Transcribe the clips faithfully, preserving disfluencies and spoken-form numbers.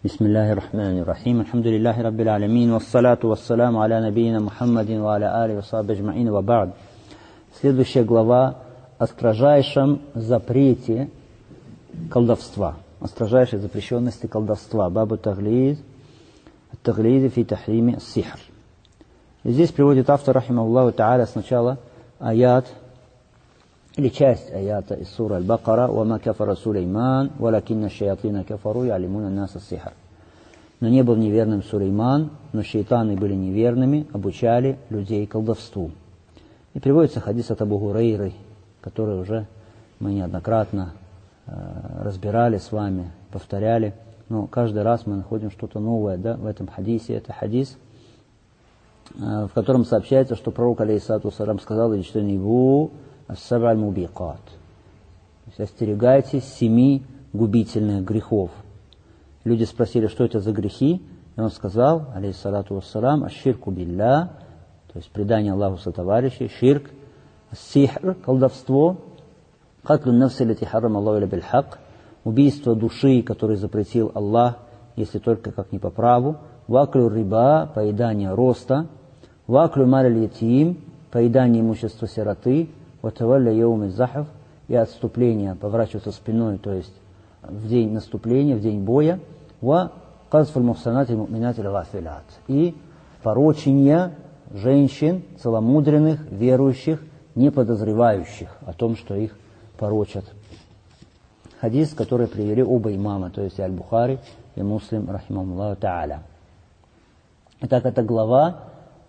Бисмиллахи рахмани рахим. Алхамдулиллахи раббил алямин. Вассалату вассаламу аля набийна Мухаммадин ва аля али ва сахби аджмаин ва ба'д. Следующая глава о строжайшем запрете колдовства, о строжайшей запрещенности колдовства. Бабу таглид, таглиди фи тахриме сихр. И здесь приводит автор, рахимахуллаху та'аля, сначала аят, или часть аята из суры Аль-Бакара: «Вама кафара Сулейман, валакинна шаятина кафару ялимуна наса сихр». Но не был неверным Сулейман, но шейтаны были неверными, обучали людей колдовству. И приводится хадис от Абу Гурейры, который уже мы неоднократно э, разбирали с вами, повторяли, но каждый раз мы находим что-то новое, да, в этом хадисе. Это хадис, э, в котором сообщается, что пророк, алейхиссалату вассалям, сказал: «Ичтанибу ас-саб'а аль-мубикат». То есть остерегайтесь семи губительных грехов. Люди спросили, что это за грехи, и он сказал, алейхиссалату вассалям: «Аш-ширку билля», то есть предание Аллаху сотоварищей, ширк, ас-сихр, колдовство, катлю нафси лати харрам Аллаху илля биль-хак, убийство души, который запретил Аллах, если только как не по праву, ваклю риба, поедание роста, ваклю маль ятим, поедание имущества сироты, ватавалля яум из-захф, и отступление, поворачиваться спиной, то есть в день наступления, в день боя, ва казфуль мухсанати му'минати л-гафилат, и порочение женщин, целомудренных, верующих, не подозревающих о том, что их порочат. Хадис, который привели оба имама, то есть и Аль-Бухари, и Муслим, рахимахуллаху та'аля. Итак, эта глава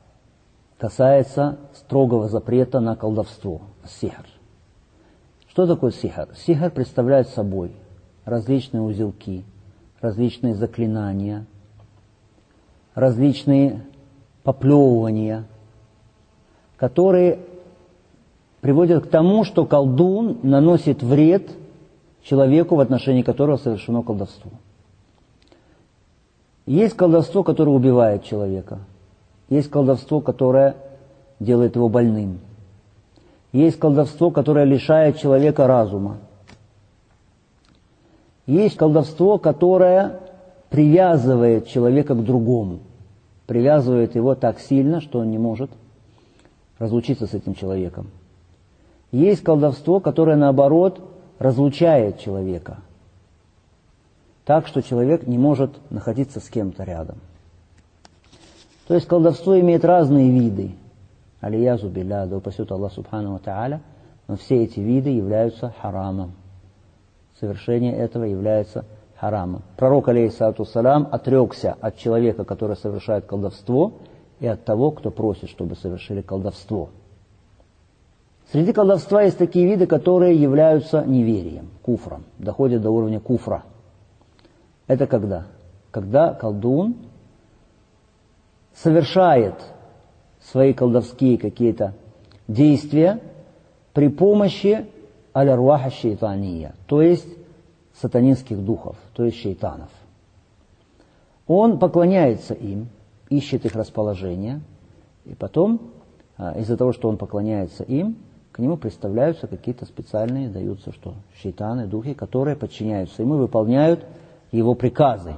касается строгого запрета на колдовство, сихр. Что такое сихр? Сихр представляет собой различные узелки, различные заклинания, различные поплевывания, которые приводят к тому, что колдун наносит вред человеку, в отношении которого совершено колдовство. Есть колдовство, которое убивает человека. Есть колдовство, которое делает его больным. Есть колдовство, которое лишает человека разума. Есть колдовство, которое привязывает человека к другому. Привязывает его так сильно, что он не может разлучиться с этим человеком. Есть колдовство, которое, наоборот, разлучает человека, так что человек не может находиться с кем-то рядом. То есть колдовство имеет разные виды. Алиязу билля, да упасет Аллах субхану ва та'аля, но все эти виды являются харамом. Совершение этого является харамом. Пророк, алейхиссалату вассалям, отрекся от человека, который совершает колдовство, и от того, кто просит, чтобы совершили колдовство. Среди колдовства есть такие виды, которые являются неверием, куфром, доходят до уровня куфра. Это когда? Когда колдун совершает свои колдовские какие-то действия при помощи аль-арваха шейтания, то есть сатанинских духов, то есть шейтанов. Он поклоняется им, ищет их расположение, и потом, из-за того, что он поклоняется им, к нему представляются какие-то специальные, даются что? Шейтаны, духи, которые подчиняются ему и выполняют его приказы.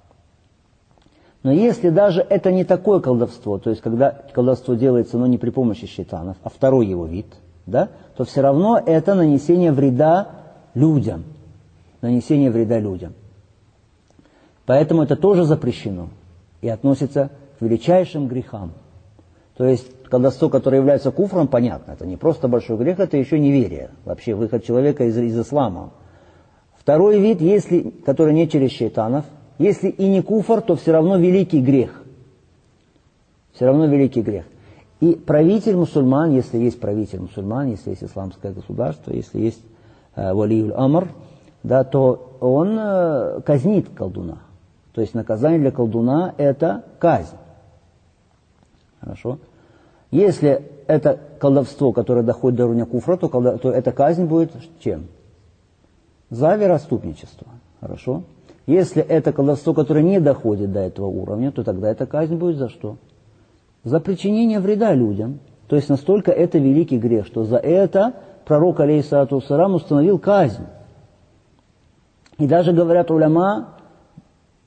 Но если даже это не такое колдовство, то есть когда колдовство делается, но не при помощи шейтанов, а второй его вид, да, то все равно это нанесение вреда людям. Нанесение вреда людям. Поэтому это тоже запрещено и относится к величайшим грехам. То есть колдовство, которое является куфром, понятно, это не просто большой грех, это еще неверие, вообще выход человека из, из ислама. Второй вид, если, который не через шейтанов, если и не куфр, то все равно великий грех. Все равно великий грех. И правитель мусульман, если есть правитель мусульман, если есть исламское государство, если есть э, валиюль амр, да, то он э, казнит колдуна. То есть наказание для колдуна – это казнь. Хорошо? Если это колдовство, которое доходит до уровня куфра, то, колдо, то эта казнь будет чем? За вероотступничество. Хорошо? Если это колдовство, которое не доходит до этого уровня, то тогда эта казнь будет за что? За причинение вреда людям. То есть настолько это великий грех, что за это пророк, алейхиссалату вассалям, установил казнь. И даже говорят уляма,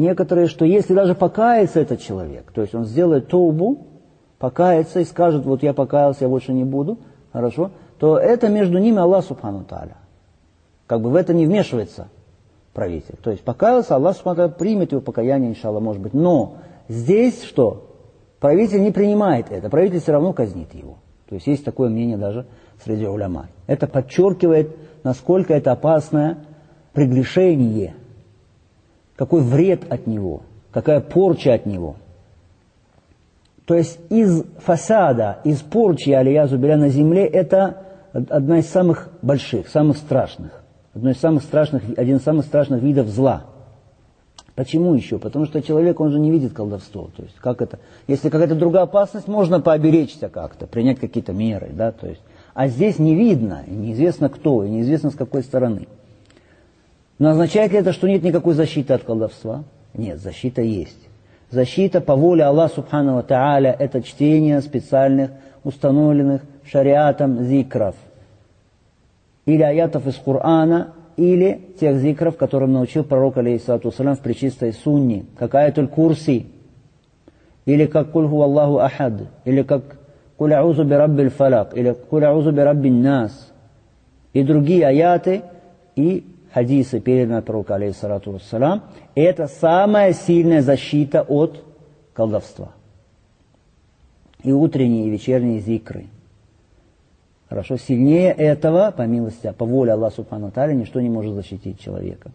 некоторые, что если даже покается этот человек, то есть он сделает тоубу, покается и скажет, вот я покаялся, я больше не буду, хорошо, то это между ними Аллах Субхану Тааля. Как бы в это не вмешивается правитель. То есть покаялся, Аллах Субхану Тааля примет его покаяние, иншаллах, может быть. Но здесь что? Правитель не принимает это, правитель все равно казнит его. То есть есть такое мнение даже среди уляма. Это подчеркивает, насколько это опасное прегрешение, какой вред от него, какая порча от него. То есть из фасада, из порчи алиязу биля на земле, это одна из самых больших, самых страшных, одно из самых страшных, один из самых страшных видов зла. Почему еще? Потому что человек, он же не видит колдовство. То есть, как это? Если какая-то другая опасность, можно пооберечься как-то, принять какие-то меры, да, то есть. А здесь не видно, и неизвестно кто, и неизвестно с какой стороны. Но означает ли это, что нет никакой защиты от колдовства? Нет, защита есть. Защита по воле Аллаха Субхану ва Тааля – это чтение специальных, установленных шариатом зикров. Или аятов из Корана, или тех зикров, которым научил пророк, алейхиссалату вассалям, в пречистой сунне, как аятуль курси, или как куль ху Аллаху ахад, или как куль аузу би раббиль фалак, или куль аузу би раббин нас, и другие аяты, и хадисы, переданные от пророка, алейхиссалату вассалям, это самая сильная защита от колдовства. И утренние, и вечерние зикры. Хорошо, сильнее этого, по милости, по воле Аллаха Субхану ва Тааля, ничто не может защитить человека.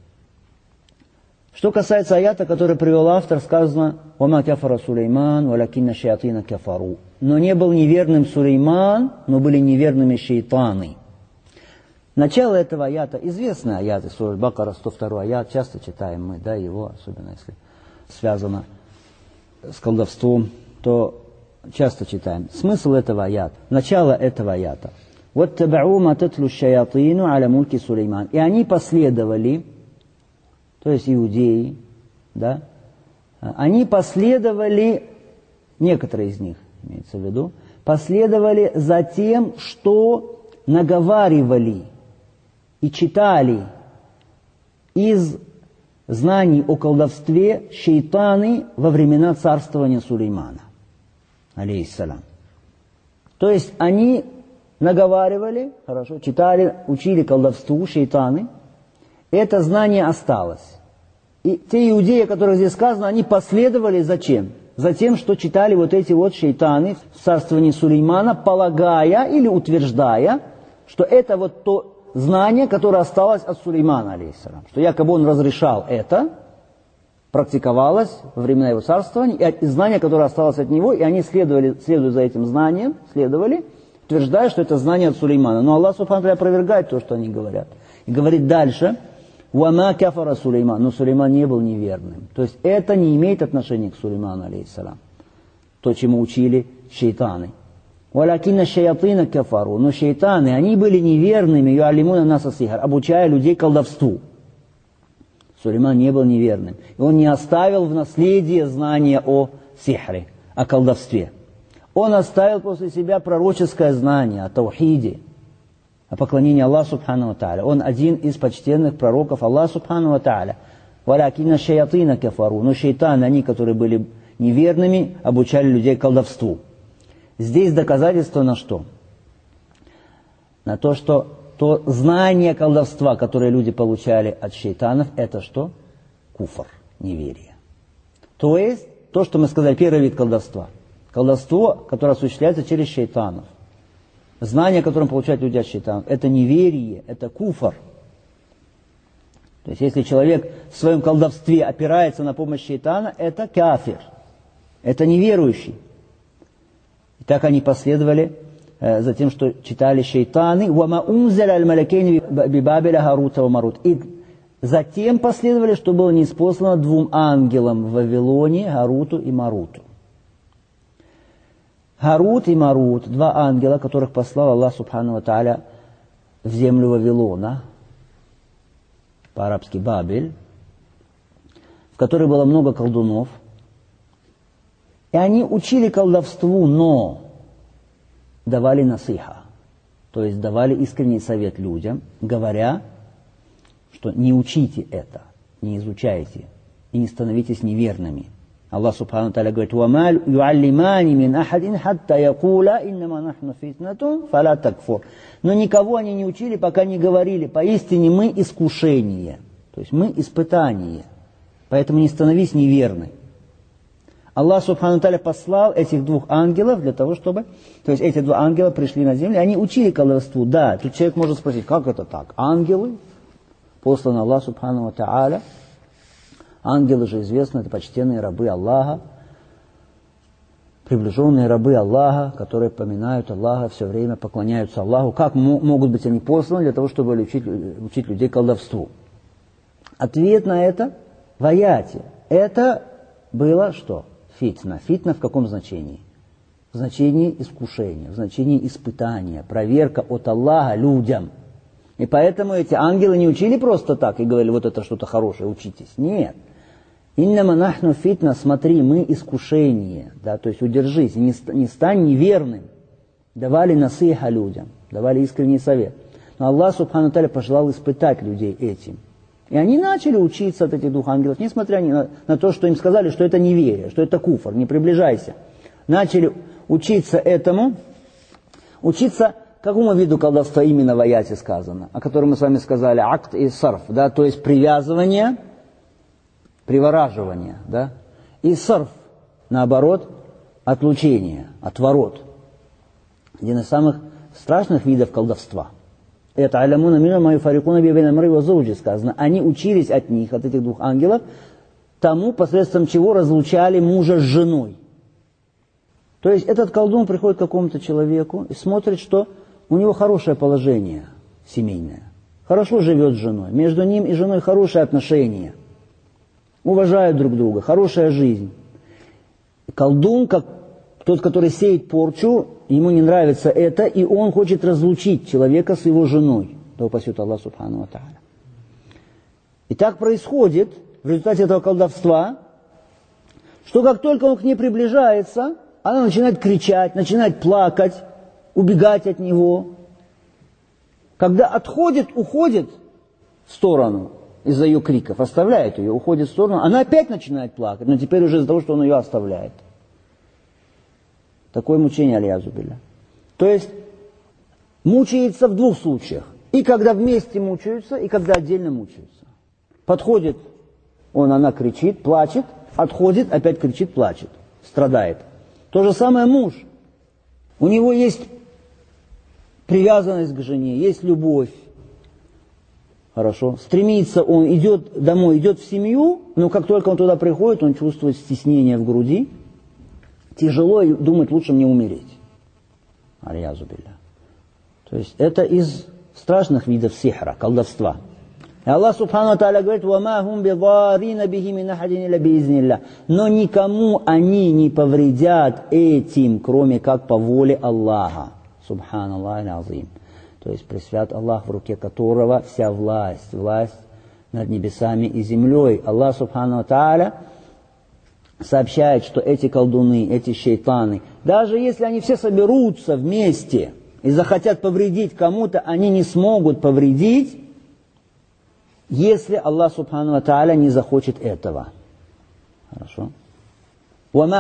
Что касается аята, который привел автор, сказано «Вама кафара Сулейман, валякинна шаятина кафару». Но не был неверным Сулейман, но были неверными шейтаны. Начало этого аята, известный аят из Сура Аль-Бакара, сто второй аят, часто читаем мы, да, его, особенно если связано с колдовством, то часто читаем. Смысл этого аята, начало этого аята. «Ваттаба'у ма татлу шаятину аля мульки Сулейман». И они последовали, то есть иудеи, да, они последовали, некоторые из них, имеется в виду, последовали за тем, что наговаривали и читали из знаний о колдовстве шейтаны во времена царствования Сулеймана, алейхиссалям. То есть они наговаривали, хорошо, читали, учили колдовству шейтаны, это знание осталось. И те иудеи, о которых здесь сказано, они последовали за чем? За тем, что читали вот эти вот шейтаны в царствовании Сулеймана, полагая или утверждая, что это вот то знание, которое осталось от Сулеймана, алейхиссалям, что якобы он разрешал это, практиковалось во времена его царствования, и знание, которое осталось от него, и они следовали, следуя за этим знанием, следовали, утверждая, что это знание от Сулеймана. Но Аллах Субхану ва Тааля опровергает то, что они говорят. И говорит дальше, «Вама кафара Сулейман», но Сулейман не был неверным. То есть это не имеет отношения к Сулейману, алейхиссалям, то, чему учили шейтаны. «Валякинна шаятина кафару», но шейтаны, они были неверными, юаллимуна наса сихр, обучая людей колдовству. Сулейман не был неверным. И он не оставил в наследие знания о сихре, о колдовстве. Он оставил после себя пророческое знание о таухиде, о поклонении Аллаху Субхану ва Тааля. Он один из почтенных пророков Аллаха Субхану ва Тааля. «Валякинна шаятина кафару», но шейтаны, они, которые были неверными, обучали людей колдовству. Здесь доказательство на что? На то, что то знание колдовства, которое люди получали от шейтанов, это что? Куфр, неверие. То есть, то, что мы сказали, первый вид колдовства. Колдовство, которое осуществляется через шейтанов. Знание, которое получают люди от шейтанов, это неверие, это куфр. То есть, если человек в своем колдовстве опирается на помощь шейтана, это кафир, это неверующий. И так они последовали э, за тем, что читали шейтаны. «Вама унзаля аль-малякейни бибабеля Харута ва Марут». И затем последовали, что было ниспослано двум ангелам в Вавилоне, Харуту и Маруту. Харут и Марут, два ангела, которых послал Аллах Субхану ва Тааля в землю Вавилона, по-арабски Бабель, в которой было много колдунов. И они учили колдовству, но давали насиха, то есть давали искренний совет людям, говоря, что не учите это, не изучайте, и не становитесь неверными. Аллах Субхану Тааля говорит: «Вама юаллимани мин ахадин хатта якула иннама нахну фитнатун фала такфур». Но никого они не учили, пока не говорили: поистине мы искушение, то есть мы испытание, поэтому не становись неверным. Аллах Субхану Тааля послал этих двух ангелов для того, чтобы... То есть эти два ангела пришли на землю, они учили колдовству. Да, тут человек может спросить: как это так? Ангелы, посланы Аллах Субхану Тааля. Ангелы же известны, это почтенные рабы Аллаха, приближенные рабы Аллаха, которые поминают Аллаха все время, поклоняются Аллаху. Как могут быть они посланы для того, чтобы учить, учить людей колдовству? Ответ на это в аяте. Это было что? Фитна. Фитна в каком значении? В значении искушения, в значении испытания, проверка от Аллаха людям. И поэтому эти ангелы не учили просто так и говорили: вот это что-то хорошее, учитесь. Нет. Иннама нахну фитна, смотри, мы искушение, да, то есть удержись, не, не стань неверным. Давали насиха людям, давали искренний совет. Но Аллах Субхану Тааля пожелал испытать людей этим. И они начали учиться от этих двух ангелов, несмотря на, на то, что им сказали, что это неверие, что это куфр, не приближайся. Начали учиться этому, учиться какому виду колдовства именно в аяте сказано, о котором мы с вами сказали, акт и сарф, да, то есть привязывание, привораживание, да, и сарф, наоборот, отлучение, отворот. Один из самых страшных видов колдовства. Это алямуна мина маю фарикуна бивейна мры ва зауджи сказано. Они учились от них, от этих двух ангелов, тому, посредством чего разлучали мужа с женой. То есть этот колдун приходит к какому-то человеку и смотрит, что у него хорошее положение семейное, хорошо живет с женой, между ним и женой хорошие отношения, уважают друг друга, хорошая жизнь. Колдун, как тот, который сеет порчу, ему не нравится это, и он хочет разлучить человека с его женой. Да упасет Аллах Субхану ва Тааля. И так происходит в результате этого колдовства, что как только он к ней приближается, она начинает кричать, начинает плакать, убегать от него. Когда отходит, уходит в сторону из-за ее криков, оставляет ее, уходит в сторону, она опять начинает плакать, но теперь уже из-за того, что он ее оставляет. Такое мучение, аль-язу билля. То есть мучается в двух случаях. И когда вместе мучаются, и когда отдельно мучаются. Подходит он, она кричит, плачет, отходит, опять кричит, плачет, страдает. То же самое муж. У него есть привязанность к жене, есть любовь. Хорошо. Стремится он, идет домой, идет в семью, но как только он туда приходит, он чувствует стеснение в груди. Тяжело и думает, лучше мне умереть. Аль-язу билля. То есть это из страшных видов сихра, колдовства. И Аллах Субхану ва Тааля говорит: «Вама хум бидаррина бихи мин ахадин илля биизнилля». Но никому они не повредят этим, кроме как по воле Аллаха. Субханаллах аль-азим. То есть пресвят Аллах, в руке которого вся власть, власть над небесами и землей. Аллах Субхану ва Тааля сообщает, что эти колдуны, эти шейтаны, даже если они все соберутся вместе и захотят повредить кому-то, они не смогут повредить, если Аллах Субхану ва Тааля не захочет этого. Хорошо? Но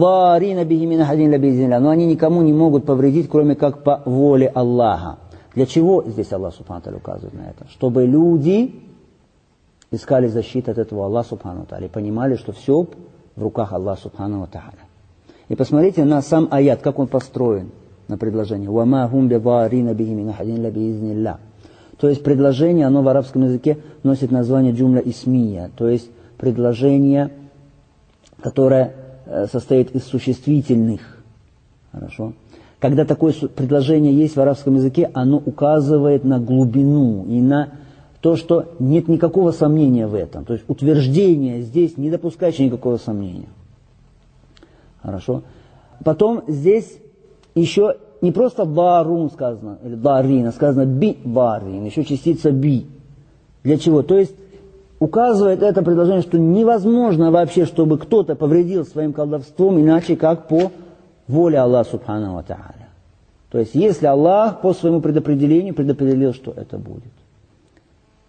они никому не могут повредить, кроме как по воле Аллаха. Для чего здесь Аллах Субхану ва Тааля указывает на это? Чтобы люди искали защиту от этого Аллаха Субхану ва Тааля и понимали, что все в руках Аллаха Субхану ва Тааля. И посмотрите на сам аят, как он построен, на предложение. وَمَا هُمْ بِضَارِّينَ بِهِ مِنْ أَحَدٍ إِلَّا بِإِذْنِ اللَّهِ. То есть предложение, оно в арабском языке носит название джумля исмия, то есть предложение, которое состоит из существительных. Хорошо? Когда такое предложение есть в арабском языке, оно указывает на глубину и на то, что нет никакого сомнения в этом. То есть утверждение здесь не допускающее никакого сомнения. Хорошо? Потом здесь еще не просто барун сказано, или барин, а сказано би барин, еще частица би. Для чего? То есть указывает это предложение, что невозможно вообще, чтобы кто-то повредил своим колдовством, иначе как по воле Аллаха Субхану ва Тааля. То есть если Аллах по своему предопределению предопределил, что это будет.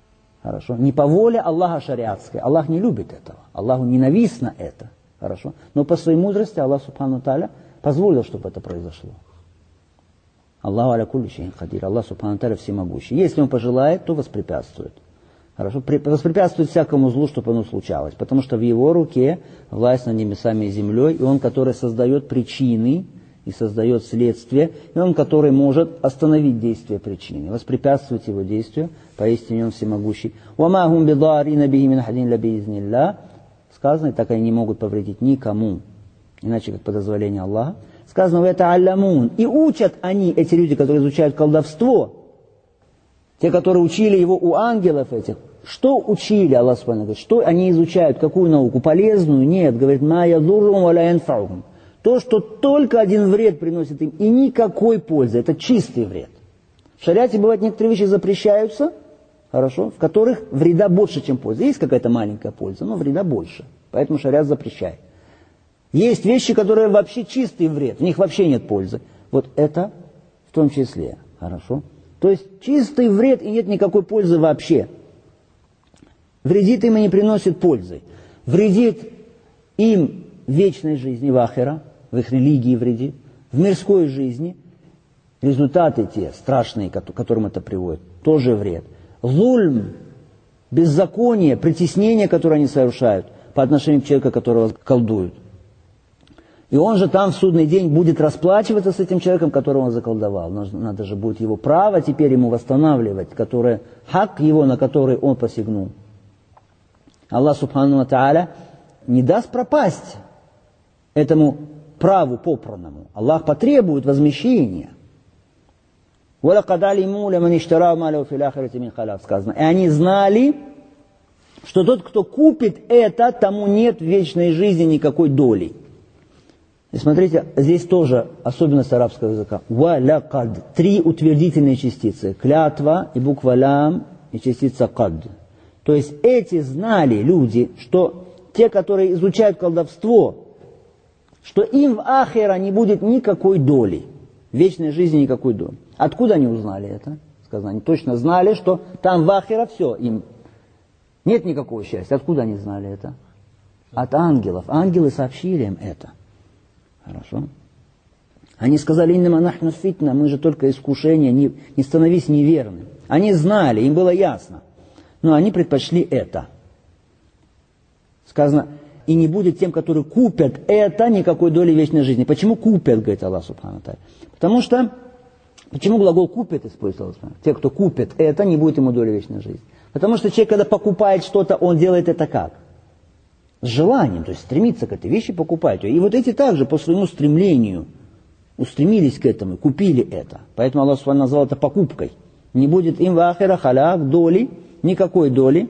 Хорошо? Не по воле Аллаха шариатской. Аллах не любит этого. Аллаху ненавистно это. Хорошо? Но по своей мудрости Аллах Субхану Тааля позволил, чтобы это произошло. Аллаху аля кулли шейин кадир. Аллах Субхану Тааля всемогущий. Если Он пожелает, то воспрепятствует. Хорошо? Воспрепятствует всякому злу, чтобы оно случалось. Потому что в Его руке власть над небесами и землей, и Он, который создает причины и создает следствие, и Он, который может остановить действие причины, воспрепятствовать его действию, поистине Он всемогущий. وَمَا هُمْ بِضَارِينَ بِهِ مِنْ أَحَدٍ إِلَّا بِإِذْنِ اللَّهِ. Сказано, так они не могут повредить никому, иначе как по дозволению Аллаха. Сказано, это аллямун. И учат они, эти люди, которые изучают колдовство, те, которые учили его у ангелов этих, что учили, Аллах Субхану говорит, что они изучают, какую науку, полезную? Нет, говорит, ма ядуррум ва ла янфаухум. То, что только один вред приносит им, и никакой пользы, это чистый вред. В шариате бывают некоторые вещи запрещаются, хорошо, в которых вреда больше, чем пользы. Есть какая-то маленькая польза, но вреда больше, поэтому шариат запрещает. Есть вещи, которые вообще чистый вред, в них вообще нет пользы. Вот это в том числе, хорошо. То есть чистый вред и нет никакой пользы вообще. Вредит им и не приносит пользы. Вредит им в вечной жизни, в ахира, в их религии вредит, в мирской жизни. Результаты те страшные, к которым это приводит, тоже вред. Зульм, беззаконие, притеснение, которое они совершают по отношению к человеку, которого колдуют. И он же там в судный день будет расплачиваться с этим человеком, которого он заколдовал. Надо же будет его право теперь ему восстанавливать, которое, хак его, на который он посягнул. Аллах Субхану ва Тааля не даст пропасть этому праву попранному. Аллах потребует возмещения. Сказано. И они знали, что тот, кто купит это, тому нет в вечной жизни никакой доли. И смотрите, здесь тоже особенность арабского языка. Валякад. Три утвердительные частицы. Клятва и буква лям и частица кад. То есть эти знали люди, что те, которые изучают колдовство, что им в ахира не будет никакой доли. В вечной жизни никакой доли. Откуда они узнали это? Сказано, они точно знали, что там в ахира все, им нет никакого счастья. Откуда они знали это? От ангелов. Ангелы сообщили им это. Хорошо. Они сказали, иннама нахну фитна, мы же только искушение, не, не становись неверным. Они знали, им было ясно. Но они предпочли это. Сказано, и не будет тем, которые купят это, никакой доли вечной жизни. Почему купят, говорит Аллах Субхану Тааля? Потому что, почему глагол купят используется Аллах Субхану Тааля? Те, кто купит это, не будет ему доли вечной жизни. Потому что человек, когда покупает что-то, он делает это как? С желанием, то есть стремится к этой вещи, покупать ее. И вот эти также по своему стремлению устремились к этому, купили это. Поэтому Аллах Субхану назвал это покупкой. Не будет им в ахира халяк, доли, никакой доли.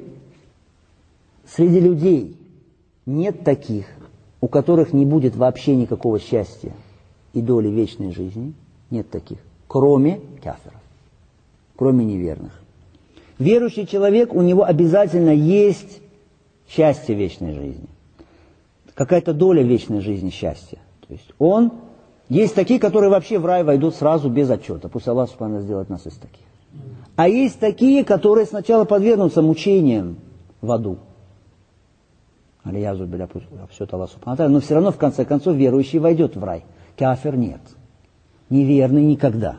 Среди людей нет таких, у которых не будет вообще никакого счастья и доли вечной жизни. Нет таких, кроме кафиров, кроме неверных. Верующий человек, у него обязательно есть счастье вечной жизни. Какая-то доля вечной жизни счастья. То есть он, есть такие, которые вообще в рай войдут сразу без отчета. Пусть Аллах Субхану сделает нас из таких. А есть такие, которые сначала подвергнутся мучениям в аду. Алиязу биля, все это Аллах Субхану Тааля, но все равно в конце концов верующий войдет в рай. Кафир нет. Неверный никогда.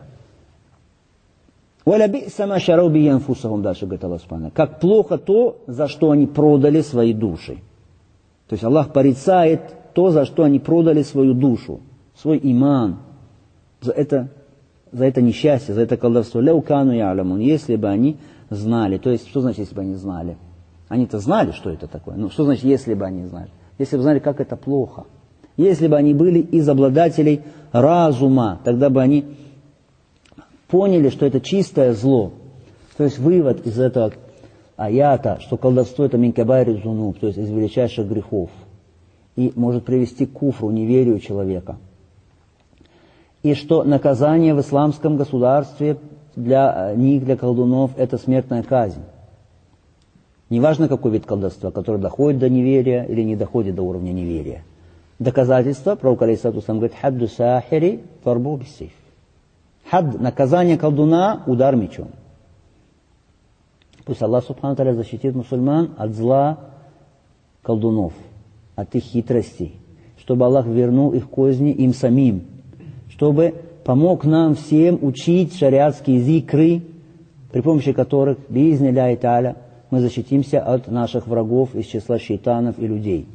Дальше говорит Аллах Субхану. Как плохо то, за что они продали свои души. То есть Аллах порицает то, за что они продали свою душу, свой иман. За это, за это несчастье, за это колдовство. Если бы они знали. То есть, что значит, если бы они знали? Они-то знали, что это такое. Ну, что значит, если бы они знали? Если бы знали, как это плохо. Если бы они были из обладателей разума, тогда бы они поняли, что это чистое зло. То есть вывод из этого аята, что колдовство это минкабайри зунуб, то есть из величайших грехов. И может привести к куфру, неверию человека. И что наказание в исламском государстве для них, для колдунов, это смертная казнь. Неважно, какой вид колдовства, который доходит до неверия или не доходит до уровня неверия. Доказательство, пророк алейхиссалату вассалям говорит, хадду сахири фарбу биссейф. Хад, наказание колдуна, удар мечом. Пусть Аллах Субхану Тааля защитит мусульман от зла колдунов, от их хитростей, чтобы Аллах вернул их козни им самим, чтобы помог нам всем учить шариатские зикры, при помощи которых, биизни ляхи тааля, мы защитимся от наших врагов из числа шейтанов и людей.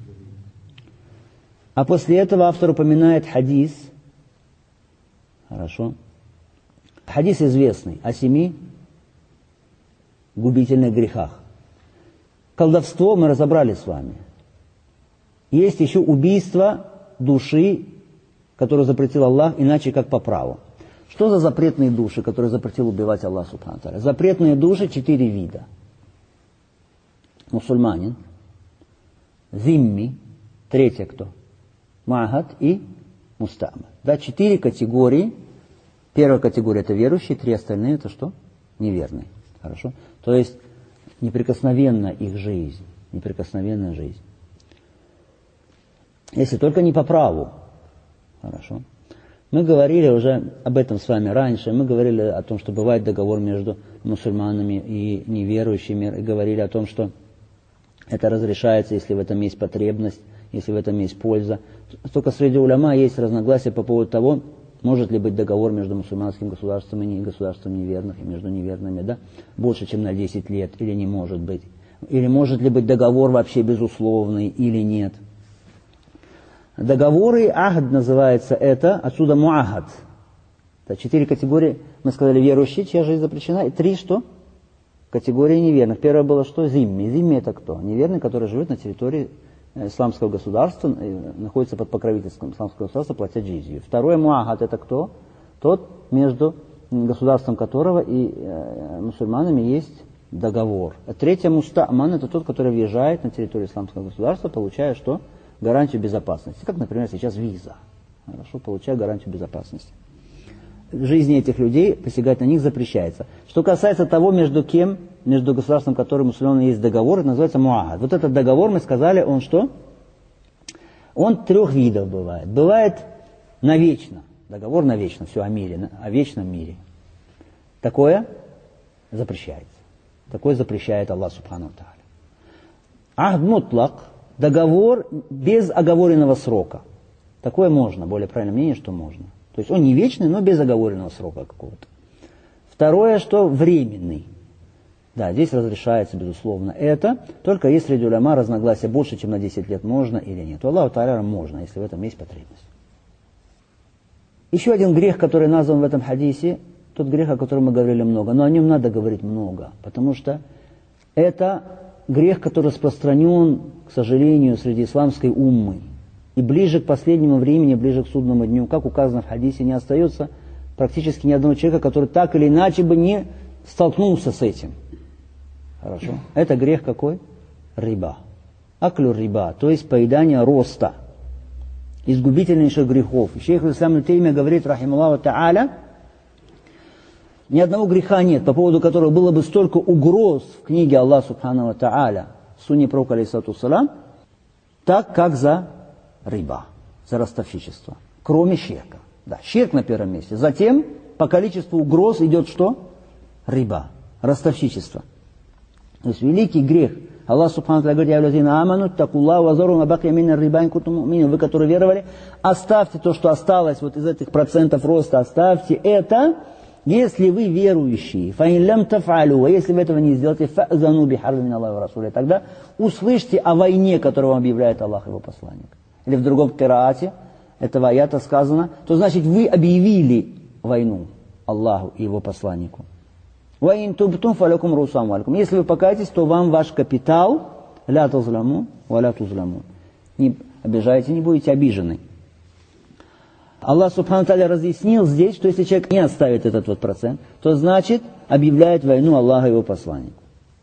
А после этого автор упоминает хадис. Хорошо. Хадис известный о семи губительных грехах. Колдовство мы разобрали с вами. Есть еще убийство души, которую запретил Аллах, иначе как по праву. Что за запретные души, которые запретил убивать Аллах Субхану Тааля? Запретные души четыре вида. Мусульманин, зимми, третье кто? Махат и мустамад. Да, четыре категории. Первая категория это верующие, три остальные это что? Неверные. Хорошо? То есть неприкосновенна их жизнь. Неприкосновенная жизнь. Если только не по праву. Хорошо? Мы говорили уже об этом с вами раньше. Мы говорили о том, что бывает договор между мусульманами и неверующими. И говорили о том, что это разрешается, если в этом есть потребность, если в этом есть польза. Только среди уляма есть разногласия по поводу того, может ли быть договор между мусульманским государством и государством неверных, и между неверными, да, больше, чем на десять лет, или не может быть. Или может ли быть договор вообще безусловный, или нет. Договоры, ахд называется это, отсюда муахад. Это четыре категории, мы сказали, верующие, чья жизнь запрещена, и три что? Категории неверных. Первое было что? Зимми. Зимми это кто? Неверный, который живет на территории исламского государства, находится под покровительством исламского государства, платя джизью. Второе, муахад, это кто? Тот, между государством которого и э, мусульманами есть договор. А третье, мустаман, это тот, который въезжает на территорию исламского государства, получая что? Гарантию безопасности. Как, например, сейчас виза. Хорошо, получая гарантию безопасности. В жизни этих людей посягать на них запрещается. Что касается того, между кем, между государством, которым мусульманами есть договор, это называется муахад. Вот этот договор, мы сказали, он что? Он трех видов бывает. Бывает навечно. Договор навечно, все о мире, о вечном мире. Такое запрещается. Такое запрещает Аллах Субхану Тааля. Ахд мутлак, договор без оговоренного срока. Такое можно, более правильное мнение, что можно. То есть он не вечный, но без оговоренного срока какого-то. Второе, что временный. Да, здесь разрешается, безусловно, это, только если среди уляма разногласия больше, чем на десять лет, можно или нет. У Аллаха Тааля можно, если в этом есть потребность. Еще один грех, который назван в этом хадисе, тот грех, о котором мы говорили много, но о нем надо говорить много, потому что это грех, который распространен, к сожалению, среди исламской уммы. И ближе к последнему времени, ближе к судному дню, как указано в хадисе, не остается практически ни одного человека, который так или иначе бы не столкнулся с этим. Хорошо. Это грех какой? Риба. Аклю риба, то есть поедание роста. Из губительнейших грехов. Шейх ислам ибн Теймия говорит, рахималлаху та'аля, ни одного греха нет, по поводу которого было бы столько угроз в книге Аллаха Субхану та'аля, в сунне пророка алейхиссалату вассалам, так как за риба, за ростовщичество. Кроме ширка. Да, ширк на первом месте. Затем по количеству угроз идет что? Риба, ростовщичество. То есть великий грех. Аллах Субхану Тааля говорит, «Я влазина аману, такуллаху вазару набакья мина рибайн кутум муминин». Вы, которые веровали, оставьте то, что осталось вот из этих процентов роста, оставьте это, если вы верующие. «Фаин лям тафалю», а если вы этого не сделаете, «фа'зану бихарби мин Аллахи ва расули». Тогда услышьте о войне, которую вам объявляет Аллах и его посланник. Или в другом кираате этого аята сказано, то значит вы объявили войну Аллаху и его посланнику. وَإِن تُبْتُمْ فَلَكُمْ رُؤُوسُ أَمْوَالِكُمْ. Если вы покаетесь, то вам ваш капитал لا تظلمون ولا تظلمون. Не обижайте, не будете обижены. Аллах Субхану Тааля разъяснил здесь, что если человек не оставит этот вот процент, то значит объявляет войну Аллаху и его посланнику.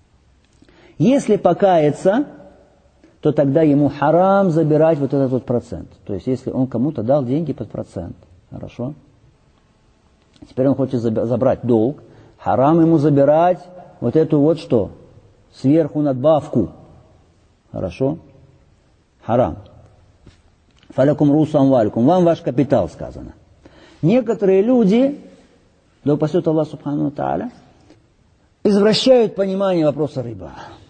Если покаяться, то тогда ему харам забирать вот этот вот процент. То есть если он кому-то дал деньги под процент, хорошо? Теперь он хочет забрать долг, харам ему забирать вот эту вот что? Сверху надбавку. Хорошо? Харам. Фалякум русу амваликум. Вам ваш капитал сказано. Некоторые люди, да упасет Аллах Субхану Тааля, извращают понимание вопроса риба.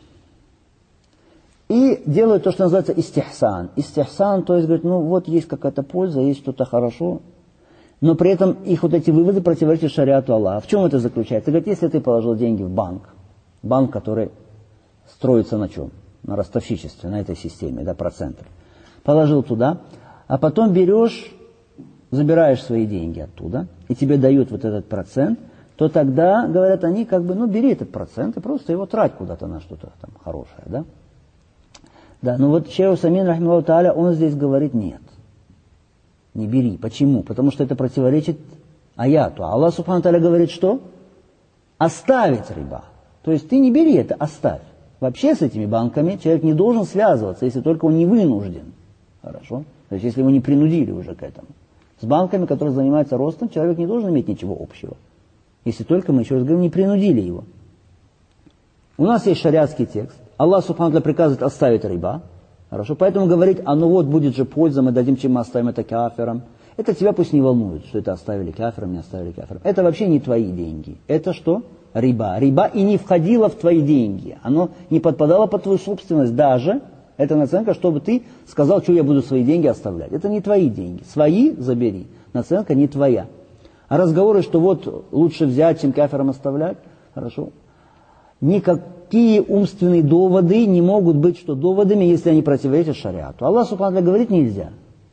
И делают то, что называется истихсан. Истихсан, то есть, говорят, ну вот есть какая-то польза, есть что-то хорошо, но при этом их вот эти выводы противоречат шариату Аллаха. В чем это заключается? Говорят, если ты положил деньги в банк, банк, который строится на чем? На ростовщичестве, на этой системе, да, процентов. Положил туда, а потом берешь, забираешь свои деньги оттуда, и тебе дают вот этот процент, то тогда, говорят они, как бы, ну, бери этот процент и просто его трать куда-то на что-то там хорошее, да? Да, но вот Шейх Усаймин, рахимахуллаху тааля, он здесь говорит нет. Не бери. Почему? Потому что это противоречит аяту. Аллах субхану тааля говорит, что? Оставить риба. То есть ты не бери это, оставь. Вообще с этими банками человек не должен связываться, если только он не вынужден. Хорошо? То есть если его не принудили уже к этому. С банками, которые занимаются ростом, человек не должен иметь ничего общего. Если только мы, еще раз говорим, не принудили его. У нас есть шариатский текст. Аллах субхану тааля приказывает оставить риба. Хорошо? Поэтому говорить, а ну вот будет же польза, мы дадим, чем мы оставим это кафирам. Это тебя пусть не волнует, что это оставили кафирам, не оставили кафирам. Это вообще не твои деньги. Это что? Риба. Риба и не входило в твои деньги. Оно не подпадало под твою собственность даже. Это наценка, чтобы ты сказал, что я буду свои деньги оставлять. Это не твои деньги. Свои забери. Наценка не твоя. А разговоры, что вот лучше взять, чем кафирам оставлять, хорошо. Никакие умственные доводы не могут быть что доводами, если они противоречат шариату. Аллах субхану тааля говорит, нельзя.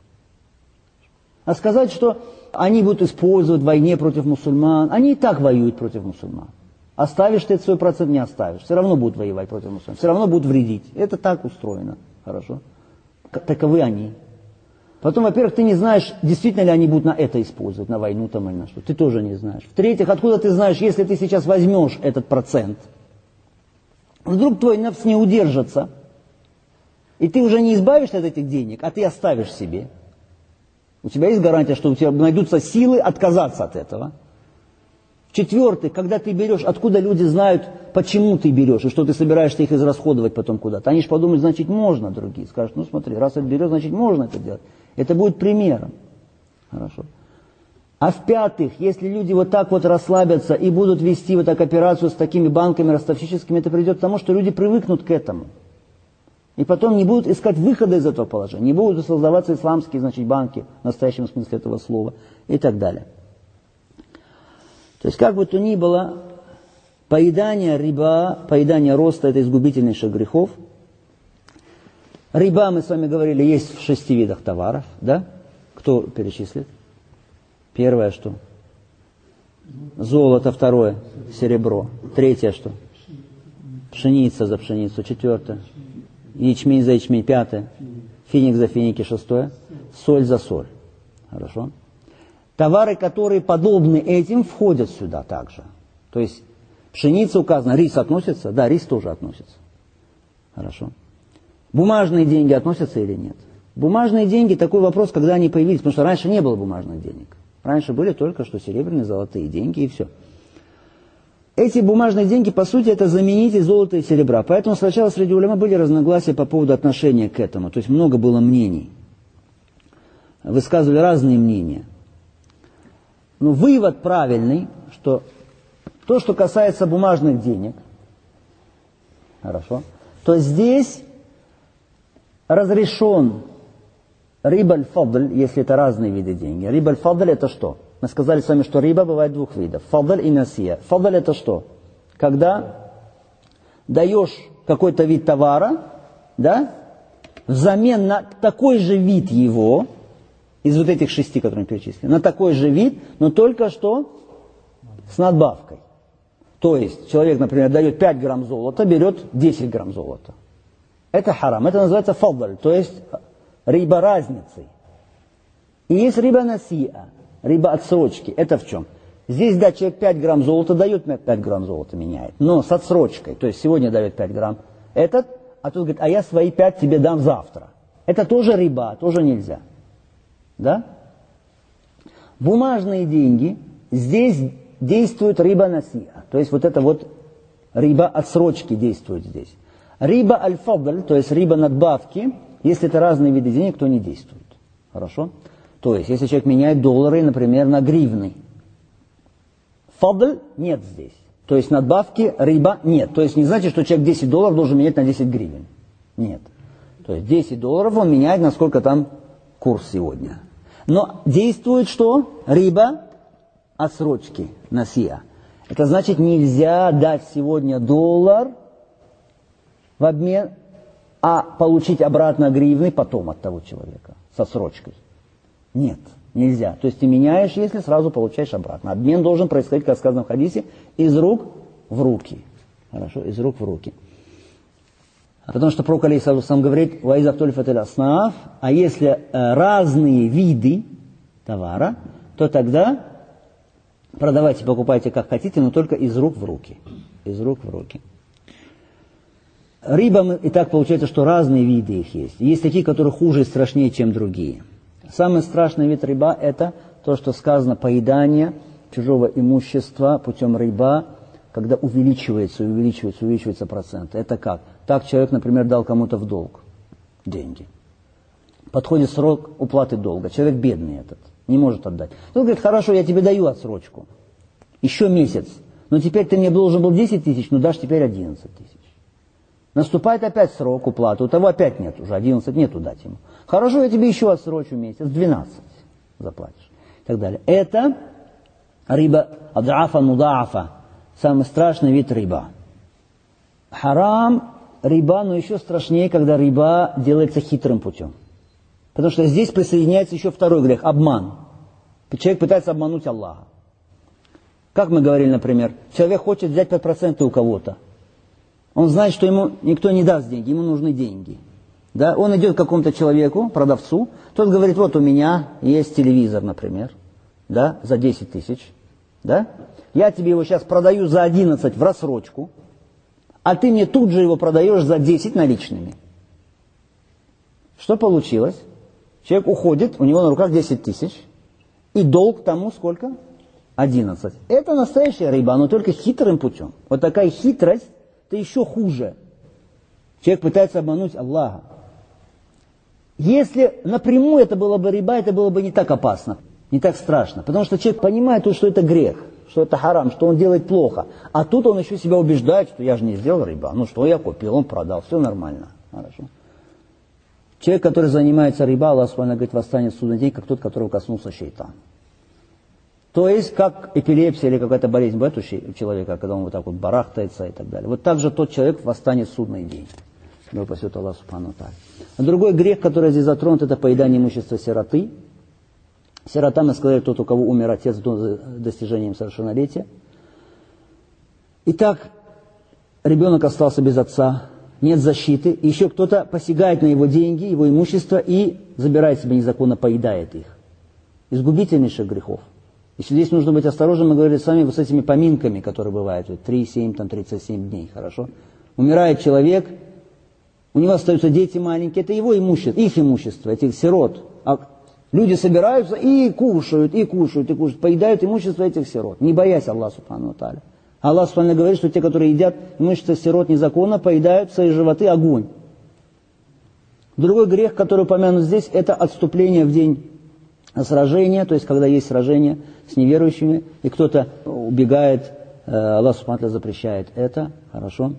А сказать, что они будут использовать в войне против мусульман, они и так воюют против мусульман. Оставишь ты свой процент, не оставишь. Все равно будут воевать против мусульман. Все равно будут вредить. Это так устроено. Хорошо? Таковы они. Потом, во-первых, ты не знаешь, действительно ли они будут на это использовать, на войну там или на что. Ты тоже не знаешь. В-третьих, откуда ты знаешь, если ты сейчас возьмешь этот процент, вдруг твой нафс не удержится, и ты уже не избавишься от этих денег, а ты оставишь себе. У тебя есть гарантия, что у тебя найдутся силы отказаться от этого. В-четвертых, когда ты берешь, откуда люди знают, почему ты берешь, и что ты собираешься их израсходовать потом куда-то. Они же подумают, значит, можно, другие. Скажут, ну смотри, раз это берешь, значит, можно это делать. Это будет примером. Хорошо. А в-пятых, если люди вот так вот расслабятся и будут вести вот так операцию с такими банками ростовщическими, это приведет к тому, что люди привыкнут к этому. И потом не будут искать выхода из этого положения. Не будут создаваться исламские, значит, банки, в настоящем смысле этого слова, и так далее. То есть, как бы то ни было, поедание риба, поедание роста – это из губительнейших грехов. Риба, мы с вами говорили, есть в шести видах товаров, да? Кто перечислит? Первое что? Золото, второе – серебро. Третье что? Пшеница за пшеницу. Четвертое – ячмень за ячмень. Пятое – финик за финики. Шестое – соль за соль. Хорошо? Товары, которые подобны этим, входят сюда также. То есть пшеница указана, рис относится? Да, рис тоже относится. Хорошо. Бумажные деньги относятся или нет? Бумажные деньги, такой вопрос, когда они появились, потому что раньше не было бумажных денег. Раньше были только что серебряные, золотые деньги и все. Эти бумажные деньги, по сути, это заменитель золота и серебра. Поэтому сначала среди уляма были разногласия по поводу отношения к этому. То есть много было мнений. Высказывали разные мнения. Но вывод правильный, что то, что касается бумажных денег, хорошо, то здесь разрешен риба аль-фадль, если это разные виды денег. Риба аль-фадль это что? Мы сказали с вами, что риба бывает двух видов. Фадль и насия. Фадль это что? Когда даешь какой-то вид товара, да, взамен на такой же вид его, из вот этих шести, которые мы перечислили, на такой же вид, но только что с надбавкой. То есть человек, например, дает пять грамм золота, берет десять грамм золота. Это харам, это называется фадль, то есть риба разницы. И есть риба насиа, риба отсрочки. Это в чем? Здесь, да, человек пять грамм золота дает, пять грамм золота меняет, но с отсрочкой. То есть сегодня дает пять грамм этот, а тут говорит, а я свои пять тебе дам завтра. Это тоже риба, тоже нельзя. Да? Бумажные деньги, здесь действует риба насиа, то есть вот это вот риба отсрочки действует здесь. Риба аль-фадль, то есть риба надбавки, если это разные виды денег, то не действует. Хорошо? То есть, если человек меняет доллары, например, на гривны, фадль нет здесь. То есть надбавки риба нет. То есть не значит, что человек десять долларов должен менять на десять гривен. Нет. То есть десять долларов он меняет, насколько там курс сегодня. Но действует что? Риба отсрочки, насия. Это значит, нельзя дать сегодня доллар в обмен, а получить обратно гривны потом от того человека с отсрочкой. Нет, нельзя. То есть ты меняешь, если сразу получаешь обратно. Обмен должен происходить, как сказано в хадисе, из рук в руки. Хорошо, из рук в руки. Потому что пророк алейхиссалату вассалам говорит, «Ваиза птулифат аснаф», а если э, разные виды товара, то тогда продавайте, покупайте как хотите, но только из рук в руки. Из рук в руки. Риба, и так получается, что разные виды их есть. Есть такие, которые хуже и страшнее, чем другие. Самый страшный вид риба – это то, что сказано, поедание чужого имущества путем риба, когда увеличивается, увеличивается, увеличивается процент. Это как? Так человек, например, дал кому-то в долг деньги. Подходит срок уплаты долга. Человек бедный этот, не может отдать. Он говорит, хорошо, я тебе даю отсрочку. Еще месяц. Но теперь ты мне должен был десять тысяч, но дашь теперь одиннадцать тысяч. Наступает опять срок уплаты. У того опять нет уже, одиннадцать нету дать ему. Хорошо, я тебе еще отсрочу месяц, двенадцать заплатишь. И так далее. Это риба ад'афа мудаафа. Самый страшный вид риба. Харам, риба, но еще страшнее, когда риба делается хитрым путем. Потому что здесь присоединяется еще второй грех – обман. Человек пытается обмануть Аллаха. Как мы говорили, например, человек хочет взять пять процентов у кого-то. Он знает, что ему никто не даст деньги, ему нужны деньги. Да? Он идет к какому-то человеку, продавцу, тот говорит, вот у меня есть телевизор, например, да, за десять тысяч. Да? Я тебе его сейчас продаю за одиннадцать в рассрочку, а ты мне тут же его продаешь за десять наличными. Что получилось? Человек уходит, у него на руках десять тысяч, и долг тому сколько? одиннадцать. Это настоящая риба, но только хитрым путем. Вот такая хитрость, это еще хуже. Человек пытается обмануть Аллаха. Если напрямую это было бы риба, это было бы не так опасно, не так страшно. Потому что человек понимает, что это грех, что это харам, что он делает плохо. А тут он еще себя убеждает, что я же не сделал риба. Ну что я купил, он продал, все нормально. Хорошо. Человек, который занимается риба, Аллах Субхану говорит, восстанет в судный день, как тот, которого коснулся шейтан. То есть, как эпилепсия или какая-то болезнь бывает у человека, когда он вот так вот барахтается и так далее. Вот так же тот человек восстанет в судный день. Да упасет Аллах Субхану тааля. Другой грех, который здесь затронут, это поедание имущества сироты. Сирота, мы сказали, тот, у кого умер отец до достижения совершеннолетия. Итак, ребенок остался без отца, нет защиты, и еще кто-то посягает на его деньги, его имущество и забирает себе незаконно, поедает их. Из губительнейших грехов. И здесь нужно быть осторожным, мы говорили с вами вот с этими поминками, которые бывают, вот, три, семь, там, тридцать семь дней, хорошо? Умирает человек, у него остаются дети маленькие, это его имущество, их имущество, этих сирот. А люди собираются и кушают, и кушают, и кушают, поедают имущество этих сирот, не боясь Аллаха Субхану тааля. Аллах Субхану говорит, что те, которые едят имущество сирот незаконно, поедают в свои животы огонь. Другой грех, который упомянут здесь, это отступление в день сражения, то есть когда есть сражение с неверующими, и кто-то убегает, Аллах Субхану тааля запрещает это, хорошо.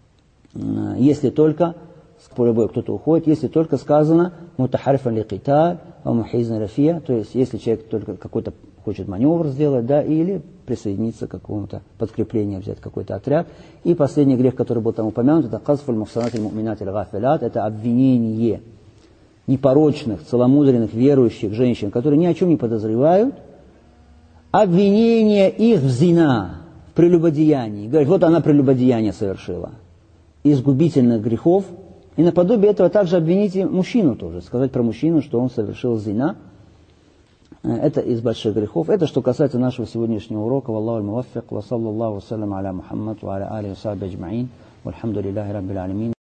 Если только, с поля боя кто-то уходит, если только сказано мутахарифан ли киталь, а мухизна рафия, то есть если человек только какой-то хочет маневр сделать, да, или присоединиться к какому-то подкреплению, взять какой-то отряд. И последний грех, который был там упомянут, это казфуль мухсанат аль-муминат аль-гафилат, это обвинение непорочных, целомудренных, верующих женщин, которые ни о чем не подозревают, обвинение их в зина, в прелюбодеянии. Говорят, вот она прелюбодеяние совершила. Из губительных грехов. И наподобие этого также обвините мужчину тоже. Сказать про мужчину, что он совершил зина. Это из больших грехов. Это что касается нашего сегодняшнего урока. Валлаху аль-муваффик. Ва саллаллаху салям аля Мухаммад ва аля алихи ва сахбихи аджмаин. Вальхамдулиллахи раббил алямин.